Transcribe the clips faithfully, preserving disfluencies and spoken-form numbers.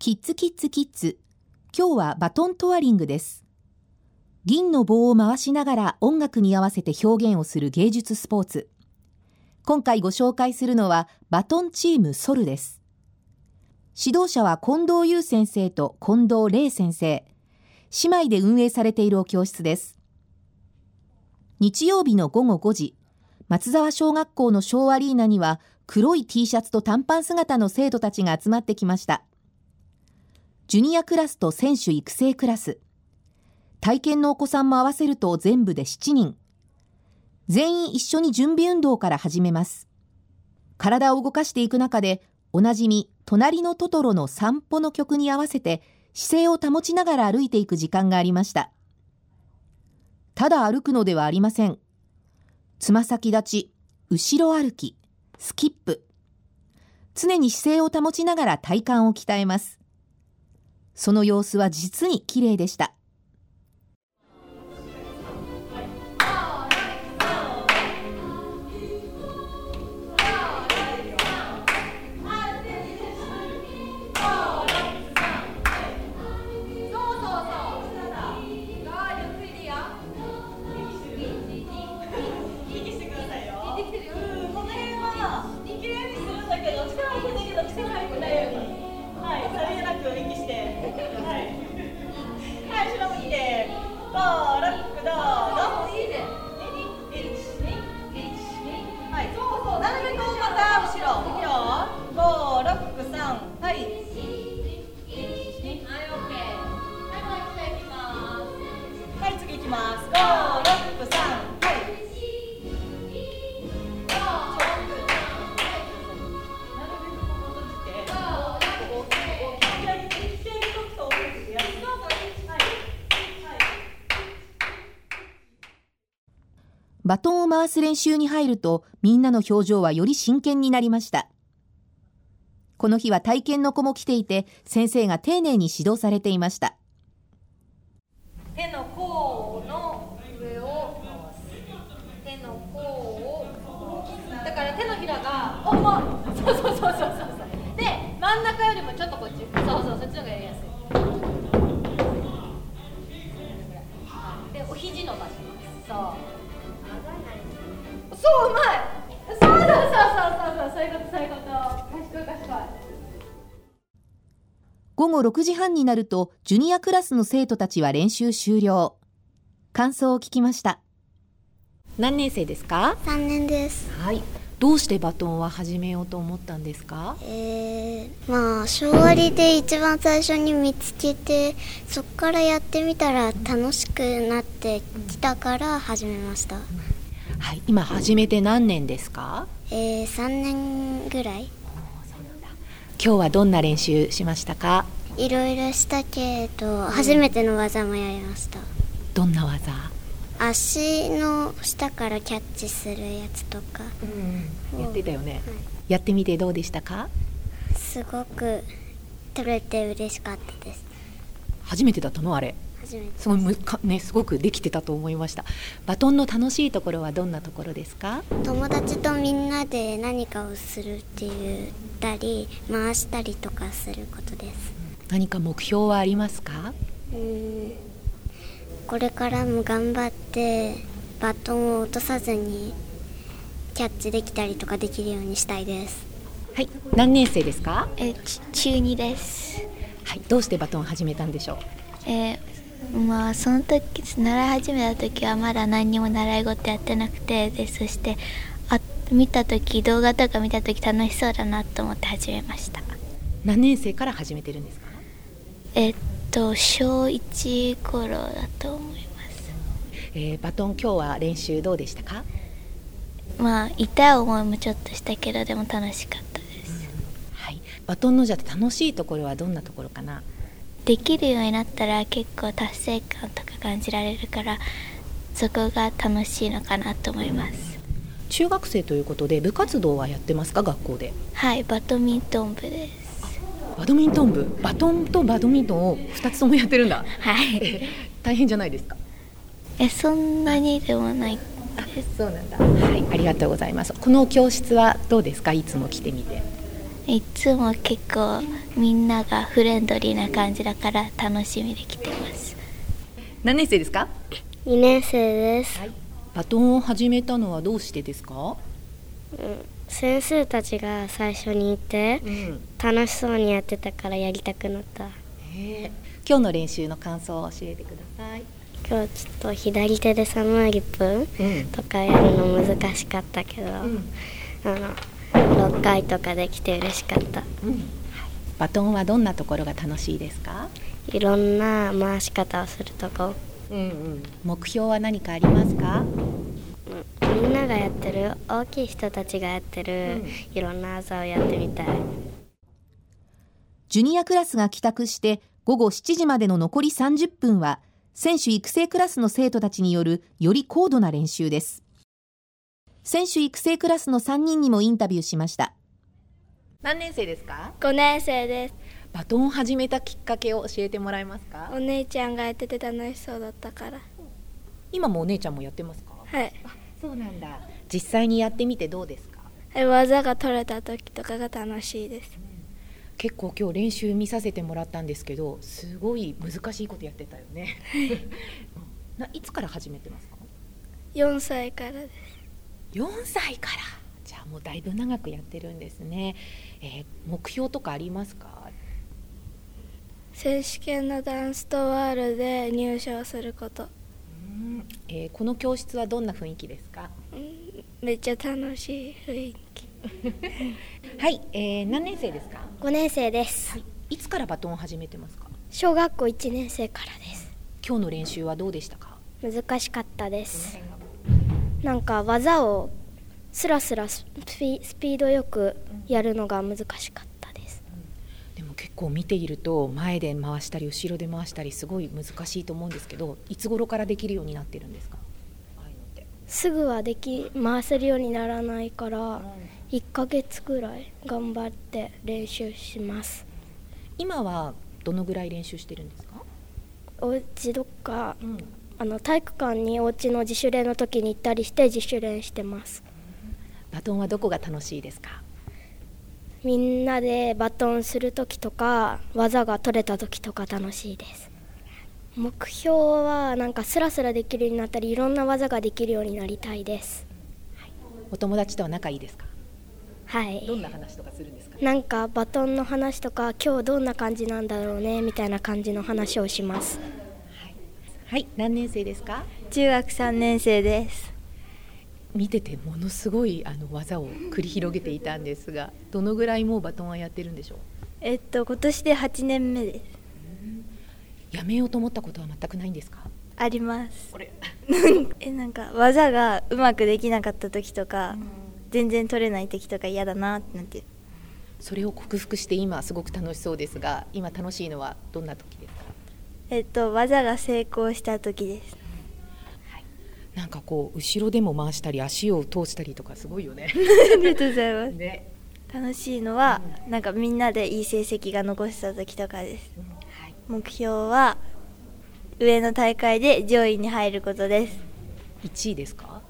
キッズキッズキッズ、今日はバトントワリングです。銀の棒を回しながら音楽に合わせて表現をする芸術スポーツ。今回ご紹介するのはバトンチームソルです。指導者は近藤優先生と近藤玲先生。姉妹で運営されているお教室です。日曜日のごごごじ、松沢小学校のショーアリーナには黒い T シャツと短パン姿の生徒たちが集まってきました。ジュニアクラスと選手育成クラス。体験のお子さんも合わせると全部でしちにん。全員一緒に準備運動から始めます。体を動かしていく中で、おなじみ隣のトトロの散歩の曲に合わせて姿勢を保ちながら歩いていく時間がありました。ただ歩くのではありません。つま先立ち、後ろ歩き、スキップ。常に姿勢を保ちながら体幹を鍛えます。その様子は実に綺麗でした。バトンを回す練習に入ると、みんなの表情はより真剣になりました。この日は体験の子も来ていて、先生が丁寧に指導されていました。 手の甲の上を回す。手の甲をだから手のひらがおまそうそうそうそうそうそうで、真ん中よりもちょっとこっち、そうそう、そっちの方がやりやすい。で、お肘伸ばします。そうそう、うまい。そうそうそうそうそうそう、そういうこと、そういうこと。賢い賢い。 ごごろくじはんになると、ジュニアクラスの生徒たちは練習終了。感想を聞きました。何年生ですか？ さんねんです。 はい。どうしてバトンは始めようと思ったんですか？ えー、まあ小割で一番最初に見つけて、そこからやってみたら楽しくなってきたから始めました。 はい、今始めて何年ですか？ えー、さんねんぐらい。 今日はどんな練習しましたか？ いろいろしたけど、初めての技もやりました。 どんな技？ 足の下からキャッチするやつとか、 うん、やってたよね、はい、やってみてどうでしたか？ すごく取れて嬉しかったです。 初めてだったの？あれすごいむか、ね、すごくできてたと思いました。バトンの楽しいところはどんなところですか？ 友達とみんなで何かをするって言ったり回したりとかすることです。 何か目標はありますか？ うーんこれからも頑張ってバトンを落とさずにキャッチできたりとかできるようにしたいです。 はい、何年生ですか？ え中にです。 はい、どうしてバトンを始めたんでしょう？ えーまあ、その時習い始めた時はまだ何にも習い事やってなくて、でそしてあ見た時動画とか見た時楽しそうだなと思って始めました。 何年生から始めてるんですか？ えっと小いち頃だと思います。 えー、バトン今日は練習どうでしたか？ まあ痛い思いもちょっとしたけど、でも楽しかったです、 うん、はい。バトンのじゃ楽しいところはどんなところかな？ できるようになったら結構達成感とか感じられるから、そこが楽しいのかなと思います。 中学生ということで部活動はやってますか？学校で。 はい、バドミントン部です。 バドミントン部、バトンとバドミントンをふたつともやってるんだ。 はい大変じゃないですか？ えそんなにでもないです。 そうなんだ。はい、ありがとうございます。この教室はどうですか？いつも来てみて。 いつも結構みんながフレンドリーな感じだから楽しみで来てます。 何年生ですか？ にねん生です、 はい、バトンを始めたのはどうしてですか？ うん、先生たちが最初にいて、うん、楽しそうにやってたからやりたくなった。 へー、今日の練習の感想を教えてください。 今日ちょっと左手でサムアリップとかやるの難しかったけど、うん、あのろっかいとかできて嬉しかった、うん、 バトンはどんなところが楽しいですか？ いろんな回し方をするとこ、 うんうん、目標は何かありますか？ うん、みんながやってる、大きい人たちがやってる、うん、いろんな技をやってみたい。 ジュニアクラスが帰宅してごごしちじまでの残りさんじゅっぷんは選手育成クラスの生徒たちによるより高度な練習です。選手育成クラスのさんにんにもインタビューしました。何年生ですか？ ごねん生です。 バトンを始めたきっかけを教えてもらえますか？ お姉ちゃんがやってて楽しそうだったから。 今もお姉ちゃんもやってますか？ はい。 あ、そうなんだ。実際にやってみてどうですか？ 技が取れた時とかが楽しいです、うん、 結構今日練習見させてもらったんですけど、すごい難しいことやってたよねいつから始めてますか？ よんさいからです。 よんさいから。じゃあもうだいぶ長くやってるんですね、えー、目標とかありますか？ 選手権のダンスとワールで入賞すること。 うん、えー、この教室はどんな雰囲気ですか？ うん、めっちゃ楽しい雰囲気はい、えー、何年生ですか？ ごねん生です、 はい、いつからバトンを始めてますか？ 小学校いちねん生からです。 今日の練習はどうでしたか？ 難しかったです。なんか技をスラスラスピ、スピードよくやるのが難しかったです、 うん、でも結構見ていると前で回したり後ろで回したりすごい難しいと思うんですけど、いつ頃からできるようになってるんですか？ああいうのってすぐはでき回せるようにならないから、うん、いっかげつくらい頑張って練習します。 今はどのぐらい練習してるんですか？ お家どっか、うん、あの体育館にお家の自主練の時に行ったりして自主練してます。 バトンはどこが楽しいですか？ みんなでバトンする時とか技が取れた時とか楽しいです。目標はなんかスラスラできるようになったりいろんな技ができるようになりたいです、 はい、お友達とは仲いいですか？ はい。 どんな話とかするんですか？ なんかバトンの話とか今日どんな感じなんだろうねみたいな感じの話をします。 はい、はい、何年生ですか？ 中学さんねん生です。 見ててものすごいあの技を繰り広げていたんですが、どのぐらいもうバトンはやってるんでしょう？ えっと今年ではちねんめです。 やめようと思ったことは全くないんですか？ あります。えなんか技がうまくできなかった時とか、うん、全然取れない時とか嫌だなってなって、 それを克服して今すごく楽しそうですが、今楽しいのはどんな時ですか？ えっと技が成功した時です、 はい、なんかこう後ろでも回したり足を通したりとかすごいよねありがとうございます、 ね、 楽しいのは、うん、なんかみんなでいい成績が残した時とかです、うん、はい、目標は上の大会で上位に入ることです。 いちいですか？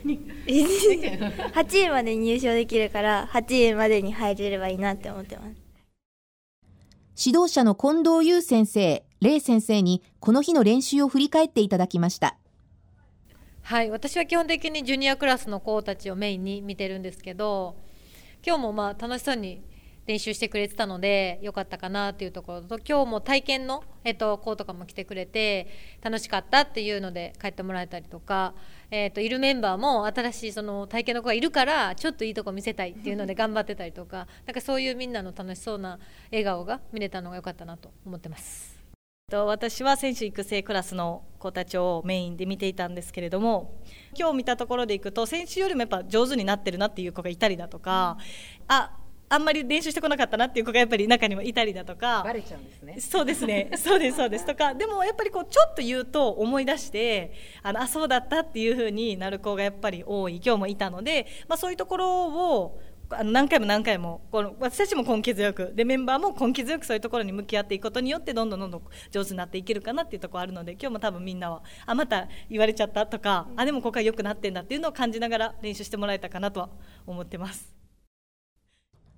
はちいまで入賞できるからはちいまでに入れればいいなって思ってます。 指導者の近藤優先生、レイ先生にこの日の練習を振り返っていただきました。 はい、私は基本的にジュニアクラスの子たちをメインに見てるんですけど、今日もまあ楽しそうに練習してくれてたので良かったかなっていうところと、今日も体験の、えっと、子とかも来てくれて楽しかったっていうので帰ってもらえたりとか、えっと、いるメンバーも新しいその体験の子がいるからちょっといいとこ見せたいっていうので頑張ってたりとか、なんかそういうみんなの楽しそうな笑顔が見れたのが良かったなと思ってます。 私は選手育成クラスの子たちをメインで見ていたんですけれども、今日見たところでいくと選手よりもやっぱ上手になってるなっていう子がいたりだとか、ああんまり練習してこなかったなっていう子がやっぱり中にもいたりだとか、 バレちゃうんですね。 そうですねそうですそうですとか、でもやっぱりこうちょっと言うと思い出してあのあそうだったっていう風になる子がやっぱり多い今日もいたので、まあ、そういうところをあの何回も何回もこの私たちも根気強くでメンバーも根気強くそういうところに向き合っていくことによってどんどんどんどん上手になっていけるかなっていうところあるので、今日も多分みんなはあまた言われちゃったとか、あでもここは良くなってんだっていうのを感じながら練習してもらえたかなとは思ってます。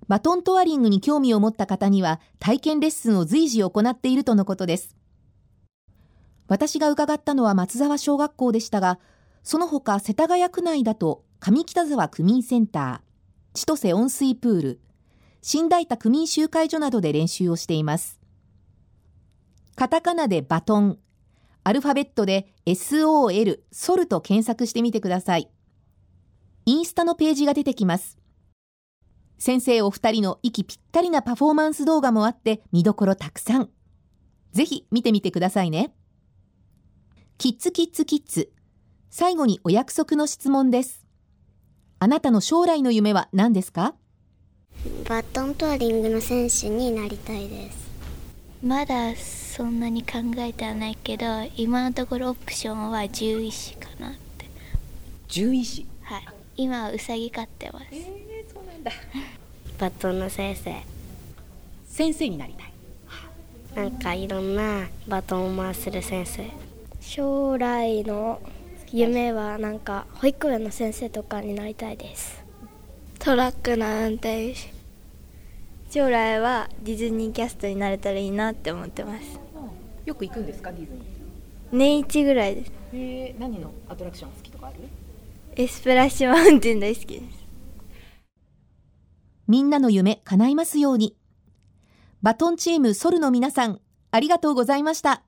バトントワリングに興味を持った方には体験レッスンを随時行っているとのことです。私が伺ったのは松沢小学校でしたが、その他世田谷区内だと上北沢区民センター、千歳温水プール、新大田区民集会所などで練習をしています。カタカナでバトン、アルファベットで エスオーエル、ソルと検索してみてください。インスタのページが出てきます。先生お二人の息ぴったりなパフォーマンス動画もあって見どころたくさん。ぜひ見てみてくださいね。キッズキッズキッズ。最後にお約束の質問です。あなたの将来の夢は何ですか？ バトントワリングの選手になりたいです。 まだそんなに考えてはないけど、今のところオプションは獣医師かなって。 獣医師。 はい。今はウサギ飼ってます。 えー、そうなんだ。 バトンの先生。 先生になりたい。 なんかいろんなバトンを回せる先生。将来の夢はなんか保育園の先生とかになりたいです。 トラックの運転手。将来はディズニーキャストになれたらいいなって思ってます。 よく行くんですか、ディズニー？ 年一ぐらいです。 えー、何のアトラクション好きとかある？ エスプラッシュマウンテン大好きです。 みんなの夢叶いますように。バトンチームソルの皆さん、ありがとうございました。